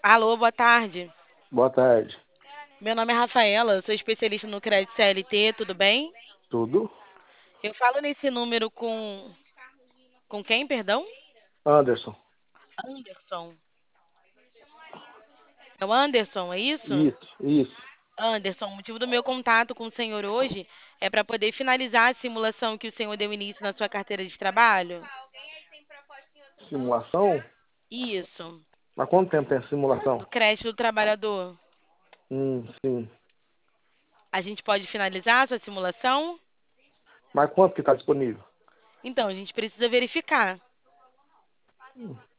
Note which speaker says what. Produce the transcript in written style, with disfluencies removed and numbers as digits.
Speaker 1: Alô, boa tarde.
Speaker 2: Boa tarde.
Speaker 1: Meu nome é Rafaela, eu sou especialista no crédito CLT, tudo bem?
Speaker 2: Tudo?
Speaker 1: Eu falo nesse número com quem, perdão?
Speaker 2: Anderson.
Speaker 1: Anderson. É o Anderson, é isso?
Speaker 2: Isso.
Speaker 1: Anderson, o motivo do meu contato com o senhor hoje é para poder finalizar a simulação que o senhor deu início na sua carteira de trabalho?
Speaker 2: Simulação?
Speaker 1: Isso,
Speaker 2: Há quanto tempo tem a
Speaker 1: do
Speaker 2: simulação?
Speaker 1: crédito do trabalhador.
Speaker 2: Sim.
Speaker 1: A gente pode finalizar a sua simulação?
Speaker 2: Mas quanto que está disponível?
Speaker 1: Então, a gente precisa verificar.